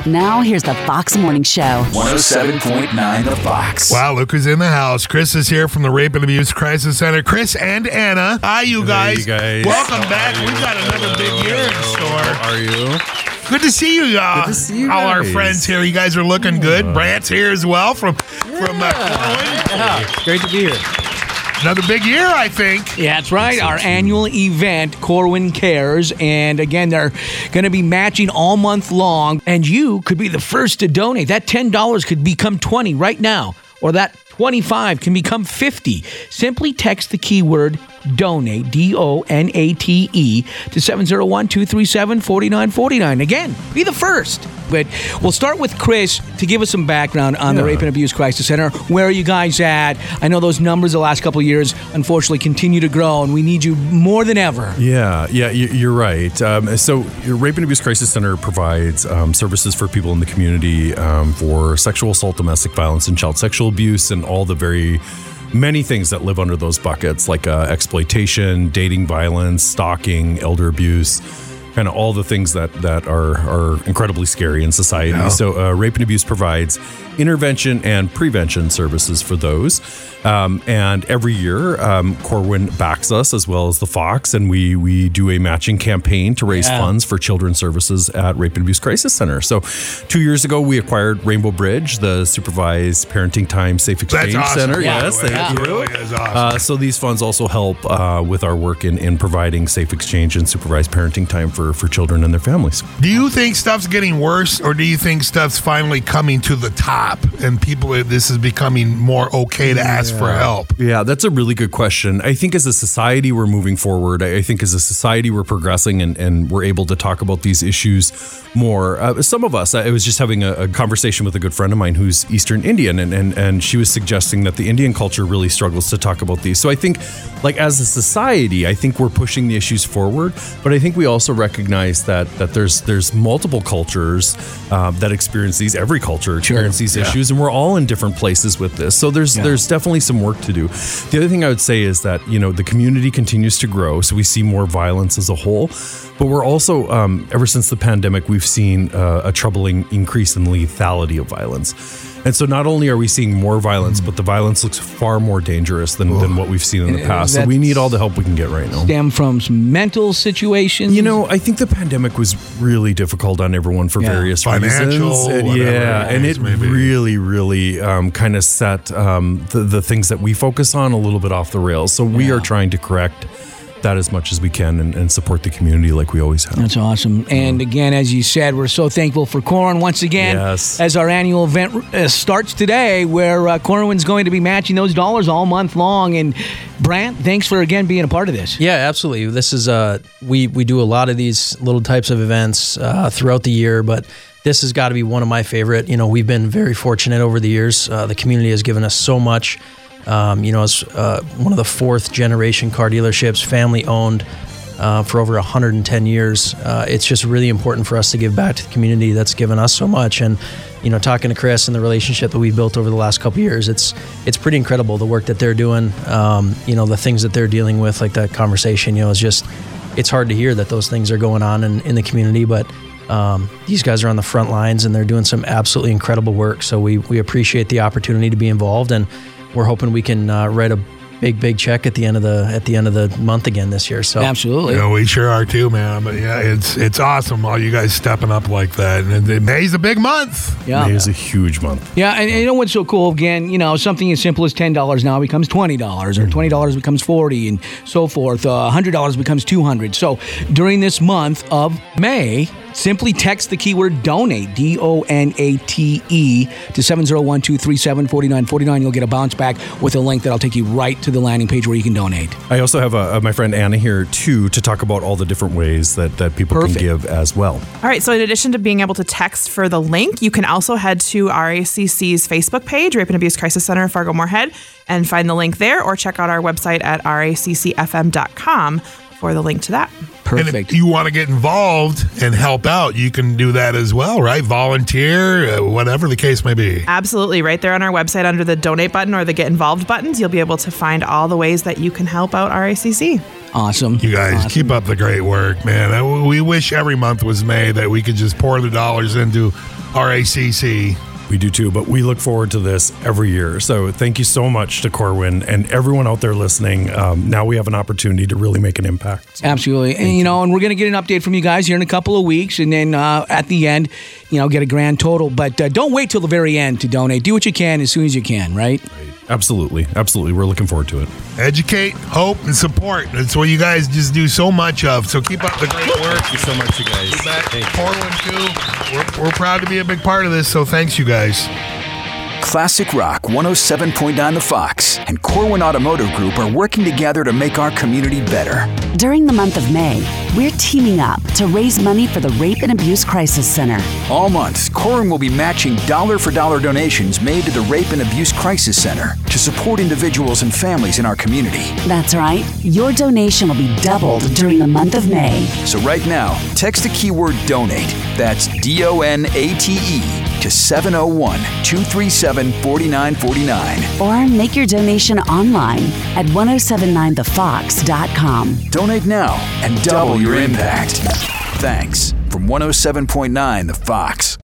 Now, here's the Fox Morning Show. 107.9 The Fox. Wow, look who's in the house. Chris is here from the Rape and Abuse Crisis Center. Chris and Anna. Hi, you guys. Hey, you guys. Welcome back. We've got another big year in store. How are you? Good to see you, y'all. Good to see you all our guys. friends here. You guys are looking good. Brant's here as well from Corwin. Yeah, great to be here. Another big year, I think. Yeah, that's right. Our annual event, Corwin Cares. And again, they're going to be matching all month long. And you could be the first to donate. That $10 could become $20 right now. Or that $25 can become $50. Simply text the keyword DONATE, D-O-N-A-T-E, to 701-237-4949. Again, be the first. But we'll start with Chris to give us some background on the Rape and Abuse Crisis Center. Where are you guys at? I know those numbers the last couple of years, unfortunately, continue to grow, and we need you more than ever. Yeah, you're right. So Rape and Abuse Crisis Center provides services for people in the community for sexual assault, domestic violence, and child sexual abuse, and all the very many things that live under those buckets, like exploitation, dating violence, stalking, elder abuse, kind of all the things that are incredibly scary in society. Yeah. So Rape and Abuse provides intervention and prevention services for those. And every year, Corwin backs us as well as the Fox, and we do a matching campaign to raise funds for children's services at Rape and Abuse Crisis Center. So 2 years ago, we acquired Rainbow Bridge, the supervised parenting time safe exchange center. Yeah. Yes, thank you. Really is awesome. So these funds also help with our work in providing safe exchange and supervised parenting time for children and their families. Do you think stuff's getting worse, or do you think stuff's finally coming to the top and this is becoming more okay to ask for help? Yeah, that's a really good question. I think as a society, we're moving forward. I think as a society, we're progressing and we're able to talk about these issues more. Some of us, I was just having a conversation with a good friend of mine who's Eastern Indian, and she was suggesting that the Indian culture really struggles to talk about these. So I think, like, as a society, I think we're pushing the issues forward, but I think we also recognize that there's multiple cultures that experience these. Every culture experiences these issues, and we're all in different places with this. So there's definitely some work to do. The other thing I would say is that, the community continues to grow, so we see more violence as a whole, but we're also, ever since the pandemic, we've seen a troubling increase in lethality of violence. And so not only are we seeing more violence, but the violence looks far more dangerous than what we've seen in the past. So we need all the help we can get right now. Stem from some mental situations? I think the pandemic was really difficult on everyone for various financial, reasons. And it really kind of set the things that we focus on a little bit off the rails. So we are trying to correct that as much as we can and support the community like we always have. That's awesome. And again, as you said, we're so thankful for Corwin once again as our annual event starts today, where Corwin's going to be matching those dollars all month long. And Brant, thanks for again being a part of this. Yeah, absolutely. This is we do a lot of these little types of events throughout the year, but this has got to be one of my favorite. We've been very fortunate over the years. The community has given us so much. As one of the fourth generation car dealerships, family owned for over 110 years. It's just really important for us to give back to the community that's given us so much. And, talking to Chris and the relationship that we've built over the last couple of years, it's pretty incredible, the work that they're doing, the things that they're dealing with, like that conversation, it's hard to hear that those things are going on in the community, but these guys are on the front lines and they're doing some absolutely incredible work. So we appreciate the opportunity to be involved, and we're hoping we can write a big check at the end of the month again this year. So absolutely, we sure are too, man. But it's awesome, all you guys stepping up like that. And May's a big month. Yeah, May is a huge month. Yeah, and you know what's so cool? Again, something as simple as $10 now becomes $20, or $20 becomes $40, and so forth. $100 becomes $200. So during this month of May, simply text the keyword DONATE, D-O-N-A-T-E, to 701-237-4949. You'll get a bounce back with a link that'll take you right to the landing page where you can donate. I also have my friend Anna here, too, to talk about all the different ways that people can give as well. All right, so in addition to being able to text for the link, you can also head to RACC's Facebook page, Rape and Abuse Crisis Center, Fargo-Moorhead, and find the link there, or check out our website at raccfm.com for the link to that. Perfect. And if you want to get involved and help out, you can do that as well, right? Volunteer, whatever the case may be. Absolutely. Right there on our website under the donate button or the get involved buttons, you'll be able to find all the ways that you can help out RACC. Awesome. You guys keep up the great work, man. We wish every month was May that we could just pour the dollars into RACC. We do too, but we look forward to this every year. So thank you so much to Corwin and everyone out there listening. Now we have an opportunity to really make an impact. Absolutely. And, and we're going to get an update from you guys here in a couple of weeks. And then at the end, get a grand total. But don't wait till the very end to donate. Do what you can as soon as you can, right? Absolutely. Absolutely. We're looking forward to it. Educate, hope, and support. That's what you guys just do so much of. So keep up the great work. Thank you so much, you guys. Corwin, too. We're proud to be a big part of this, so thanks, you guys. Classic Rock 107.9 The Fox and Corwin Automotive Group are working together to make our community better. During the month of May, we're teaming up to raise money for the Rape and Abuse Crisis Center. All month, Corwin will be matching dollar-for-dollar donations made to the Rape and Abuse Crisis Center to support individuals and families in our community. That's right. Your donation will be doubled during the month of May. So right now, text the keyword DONATE, that's DONATE, to 701-237-4949. Or make your donation online at 1079thefox.com. Donate now and double your impact. Thanks from 107.9 The Fox.